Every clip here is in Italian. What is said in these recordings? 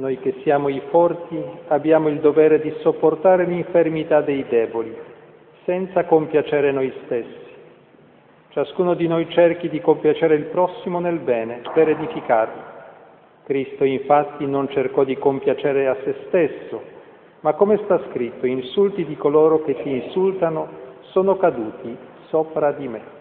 Noi che siamo i forti abbiamo il dovere di sopportare l'infermità dei deboli, senza compiacere noi stessi. Ciascuno di noi cerchi di compiacere il prossimo nel bene, per edificarlo. Cristo infatti non cercò di compiacere a se stesso, ma come sta scritto, insulti di coloro che ti insultano sono caduti sopra di me.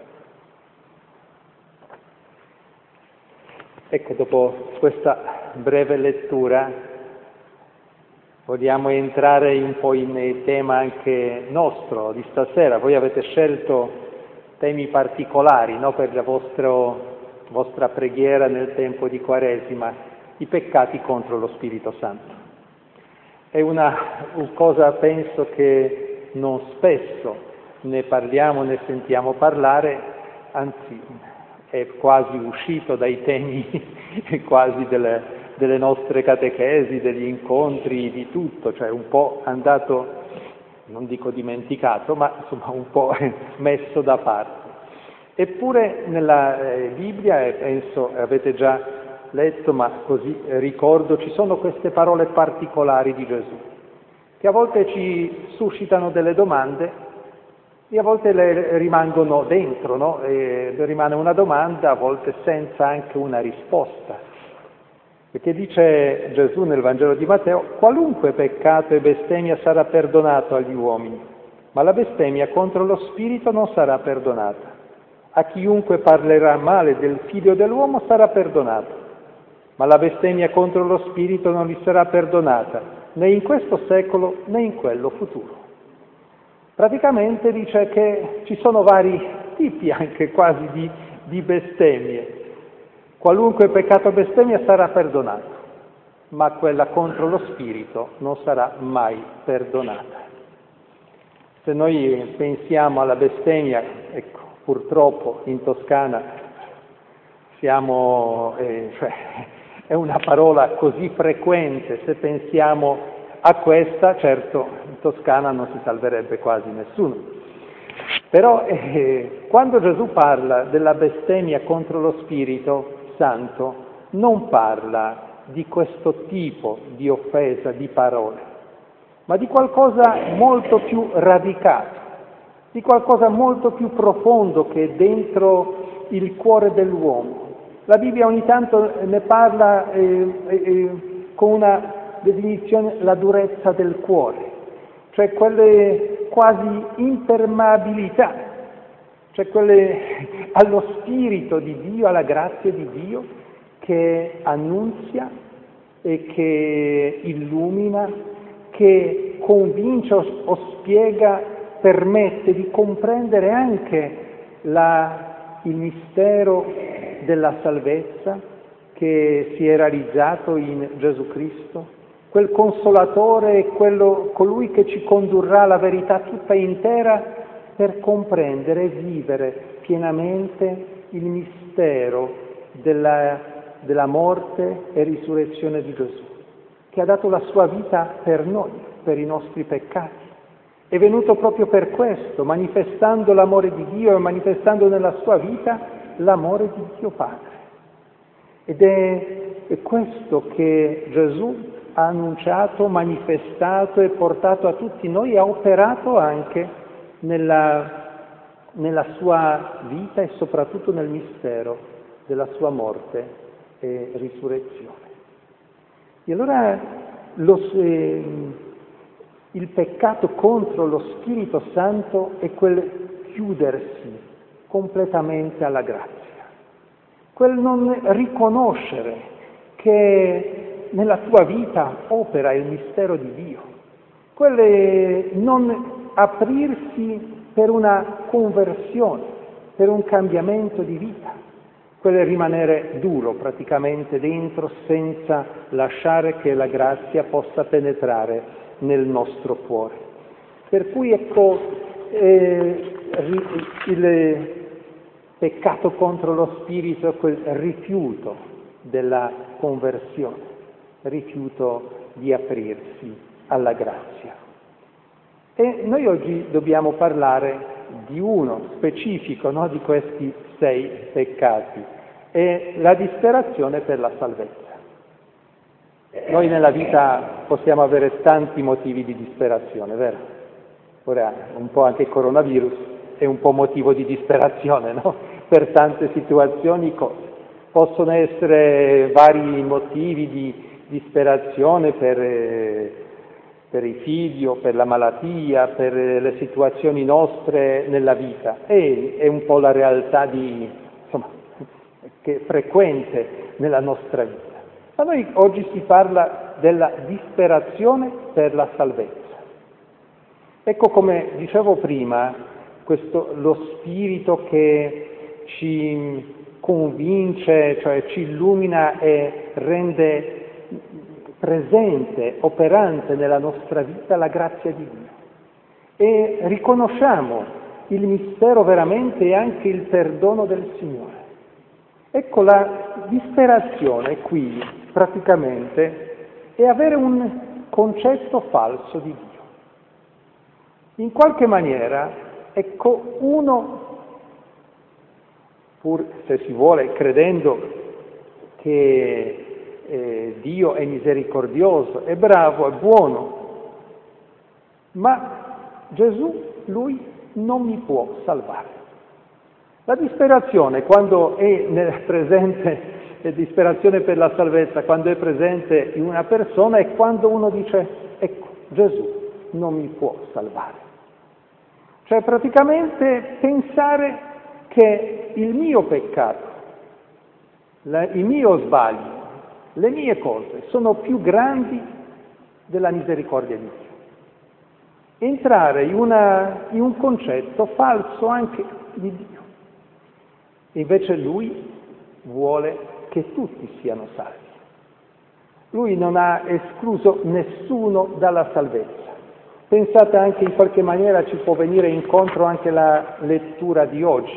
Ecco, dopo questa breve lettura vogliamo entrare un po' in tema anche nostro di stasera. Voi avete scelto temi particolari, no, per la vostra preghiera nel tempo di Quaresima, i peccati contro lo Spirito Santo. È una cosa, penso, che non spesso ne parliamo, ne sentiamo parlare, anzi è quasi uscito dai temi quasi delle nostre catechesi, degli incontri, di tutto, cioè un po' andato, non dico dimenticato, ma insomma un po' messo da parte. Eppure nella Bibbia, e penso avete già letto, ma così ricordo, ci sono queste parole particolari di Gesù, che a volte ci suscitano delle domande e a volte le rimangono dentro, no? Rimane una domanda, a volte senza anche una risposta. Perché dice Gesù nel Vangelo di Matteo: qualunque peccato e bestemmia sarà perdonato agli uomini, ma la bestemmia contro lo Spirito non sarà perdonata. A chiunque parlerà male del Figlio dell'uomo sarà perdonato, ma la bestemmia contro lo Spirito non gli sarà perdonata, né in questo secolo né in quello futuro. Praticamente dice che ci sono vari tipi anche quasi di bestemmie. Qualunque peccato o bestemmia sarà perdonato, ma quella contro lo Spirito non sarà mai perdonata. Se noi pensiamo alla bestemmia, ecco, purtroppo in Toscana è una parola così frequente, se pensiamo a questa, certo in Toscana non si salverebbe quasi nessuno. Però quando Gesù parla della bestemmia contro lo Spirito Santo, non parla di questo tipo di offesa, di parole, ma di qualcosa molto più radicato, di qualcosa molto più profondo che è dentro il cuore dell'uomo. La Bibbia ogni tanto ne parla con una definizione, la durezza del cuore, cioè quelle quasi impermeabilità, cioè quelle allo Spirito di Dio, alla grazia di Dio, che annunzia e che illumina, che convince o spiega, permette di comprendere anche il mistero della salvezza che si è realizzato in Gesù Cristo, quel consolatore, colui che ci condurrà alla verità tutta intera per comprendere e vivere pienamente il mistero della morte e risurrezione di Gesù, che ha dato la sua vita per noi, per i nostri peccati. È venuto proprio per questo, manifestando l'amore di Dio e manifestando nella sua vita l'amore di Dio Padre. Ed è questo che Gesù ha annunciato, manifestato e portato a tutti noi, ha operato anche nella sua vita e soprattutto nel mistero della sua morte e risurrezione. E allora il peccato contro lo Spirito Santo è quel chiudersi completamente alla grazia, quel non riconoscere che nella tua vita opera il mistero di Dio, quel non aprirsi per una conversione, per un cambiamento di vita, quel rimanere duro praticamente dentro senza lasciare che la grazia possa penetrare nel nostro cuore. Per cui ecco il peccato contro lo Spirito è quel rifiuto della conversione, rifiuto di aprirsi alla grazia. E noi oggi dobbiamo parlare di uno specifico, no, di questi 6 peccati, è la disperazione per la salvezza. Noi nella vita possiamo avere tanti motivi di disperazione, vero? Ora, un po' anche il coronavirus è un po' motivo di disperazione, no? Per tante situazioni possono essere vari motivi di disperazione per i figli o per la malattia, per le situazioni nostre nella vita. È un po' la realtà che è frequente nella nostra vita. Ma noi oggi si parla della disperazione per la salvezza. Ecco, come dicevo prima, lo spirito che ci convince, cioè ci illumina e rende presente, operante nella nostra vita la grazia di Dio. E riconosciamo il mistero veramente e anche il perdono del Signore. Ecco, la disperazione qui praticamente è avere un concetto falso di Dio. In qualche maniera, ecco, uno, pur se si vuole, credendo che Dio è misericordioso, è bravo, è buono, ma Gesù, Lui, non mi può salvare. La disperazione, quando è presente, la disperazione per la salvezza, quando è presente in una persona, è quando uno dice, ecco, Gesù non mi può salvare. Cioè praticamente pensare che il mio peccato, il mio sbaglio, le mie cose sono più grandi della misericordia di Dio. Entrare in un concetto falso anche di Dio. Invece Lui vuole che tutti siano salvi. Lui non ha escluso nessuno dalla salvezza. Pensate anche in qualche maniera ci può venire incontro anche la lettura di oggi.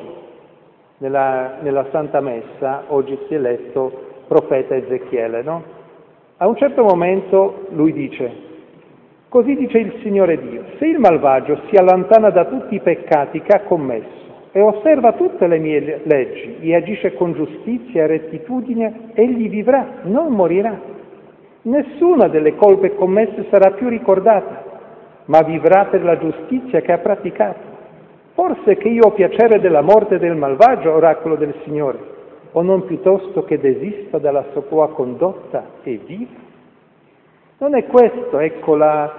Nella Santa Messa oggi si è letto profeta Ezechiele, no? A un certo momento lui dice, così dice il Signore Dio, se il malvagio si allontana da tutti i peccati che ha commesso e osserva tutte le mie leggi e agisce con giustizia e rettitudine, egli vivrà, non morirà. Nessuna delle colpe commesse sarà più ricordata, ma vivrà per la giustizia che ha praticato. Forse che io ho piacere della morte del malvagio, oracolo del Signore, o non piuttosto che desista dalla sua condotta e viva? Non è questo, ecco, la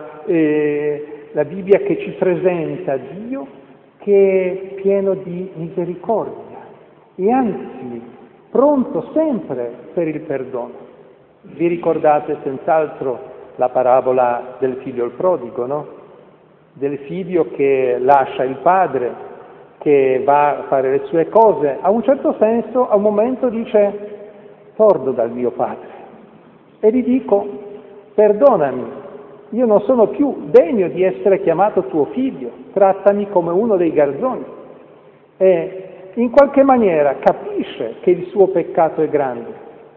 Bibbia che ci presenta Dio che è pieno di misericordia e anzi pronto sempre per il perdono. Vi ricordate senz'altro la parabola del figlio il prodigo, no? Del figlio che lascia il padre, che va a fare le sue cose, a un certo senso, a un momento dice, torno dal mio padre e gli dico, perdonami, io non sono più degno di essere chiamato tuo figlio, trattami come uno dei garzoni. E in qualche maniera capisce che il suo peccato è grande,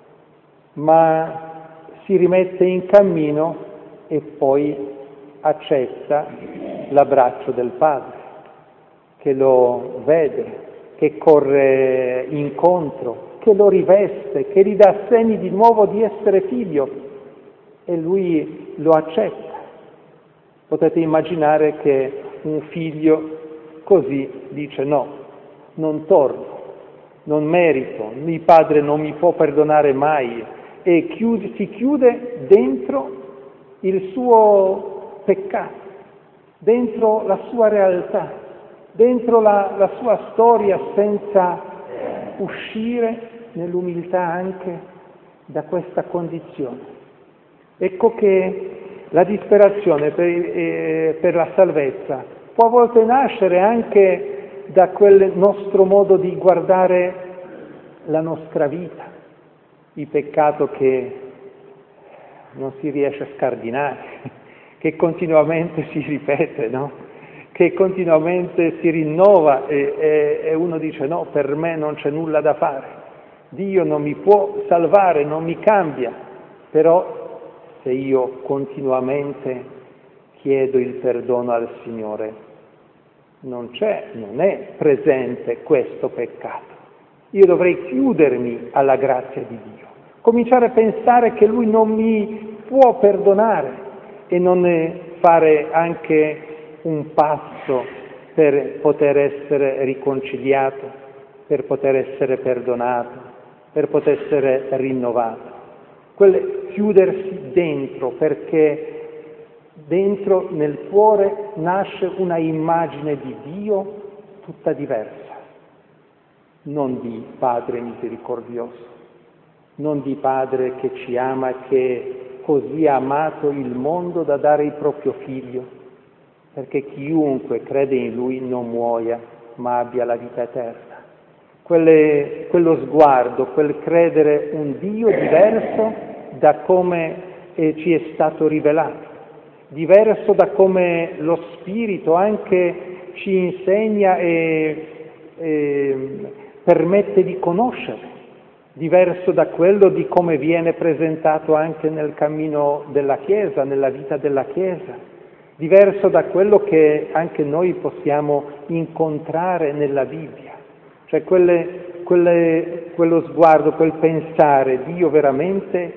ma si rimette in cammino e poi accetta l'abbraccio del padre, che lo vede, che corre incontro, che lo riveste, che gli dà segni di nuovo di essere figlio e lui lo accetta. Potete immaginare che un figlio così dice no, non torno, non merito, il padre non mi può perdonare mai e si chiude dentro il suo peccato, dentro la sua realtà, dentro la sua storia senza uscire nell'umiltà anche da questa condizione. Ecco che la disperazione per la salvezza può a volte nascere anche da quel nostro modo di guardare la nostra vita, il peccato che non si riesce a scardinare, che continuamente si ripete, no? Che continuamente si rinnova e uno dice no, per me non c'è nulla da fare, Dio non mi può salvare, non mi cambia, però se io continuamente chiedo il perdono al Signore, non è presente questo peccato. Io dovrei chiudermi alla grazia di Dio, cominciare a pensare che Lui non mi può perdonare e non fare anche un passo per poter essere riconciliato, per poter essere perdonato, per poter essere rinnovato. Chiudersi dentro, perché dentro nel cuore nasce una immagine di Dio tutta diversa, non di Padre misericordioso, non di Padre che ci ama, che così ha amato il mondo da dare il proprio Figlio, perché chiunque crede in Lui non muoia, ma abbia la vita eterna. Quello sguardo, quel credere un Dio diverso da come ci è stato rivelato, diverso da come lo Spirito anche ci insegna e permette di conoscere, diverso da quello di come viene presentato anche nel cammino della Chiesa, nella vita della Chiesa, diverso da quello che anche noi possiamo incontrare nella Bibbia. Cioè quello sguardo, quel pensare Dio veramente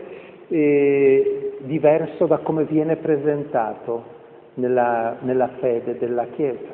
diverso da come viene presentato nella fede della Chiesa.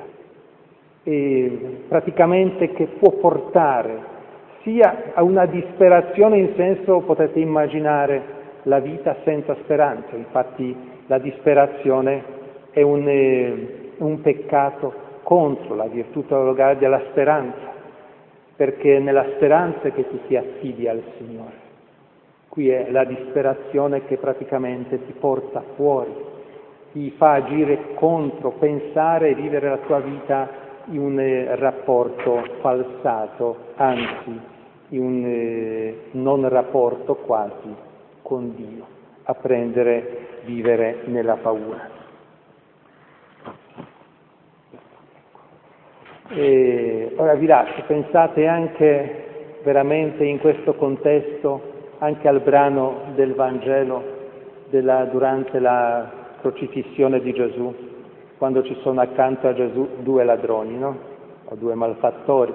E praticamente che può portare sia a una disperazione, in senso, potete immaginare, la vita senza speranza. Infatti la disperazione è un peccato contro la virtù teologali della speranza, perché è nella speranza che ti si affidi al Signore. Qui è la disperazione che praticamente ti porta fuori, ti fa agire contro, pensare e vivere la tua vita in un rapporto falsato, anzi in un non rapporto quasi con Dio, vivere nella paura. E ora vi lascio, pensate anche veramente in questo contesto anche al brano del Vangelo durante la crocifissione di Gesù, quando ci sono accanto a Gesù due ladroni, no? O due malfattori,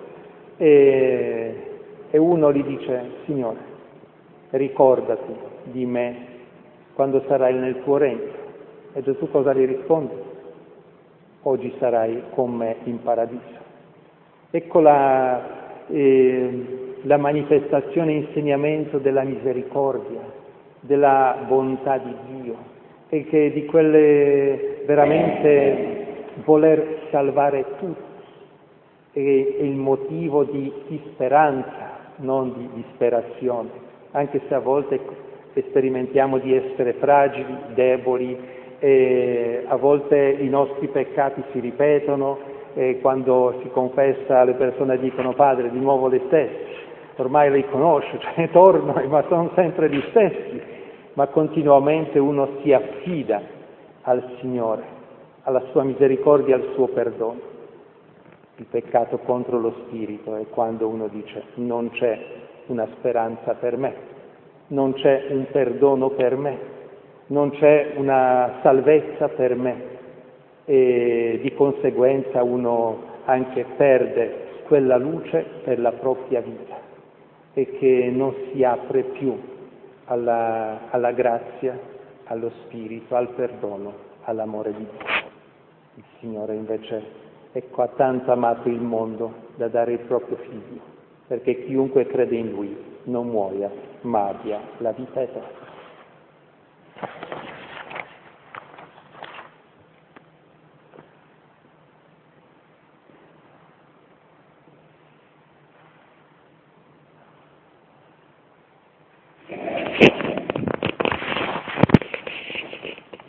e uno gli dice: Signore, ricordati di me quando sarai nel tuo regno. E Gesù cosa gli risponde? Oggi sarai con me in paradiso. Ecco la manifestazione e insegnamento della misericordia, della bontà di Dio, e che di quelle veramente voler salvare tutti è il motivo di speranza, non di disperazione, anche se a volte sperimentiamo di essere fragili, deboli, e a volte i nostri peccati si ripetono, e quando si confessa le persone dicono: Padre, di nuovo le stesse, ormai li conosco, cioè torno, ma sono sempre gli stessi, ma continuamente uno si affida al Signore, alla sua misericordia, al suo perdono. Il peccato contro lo Spirito è quando uno dice: non c'è una speranza per me, non c'è un perdono per me, non c'è una salvezza per me, e di conseguenza uno anche perde quella luce per la propria vita e che non si apre più alla grazia, allo Spirito, al perdono, all'amore di Dio. Il Signore invece, ecco, ha tanto amato il mondo da dare il proprio Figlio, perché chiunque crede in Lui non muoia, ma abbia la vita eterna.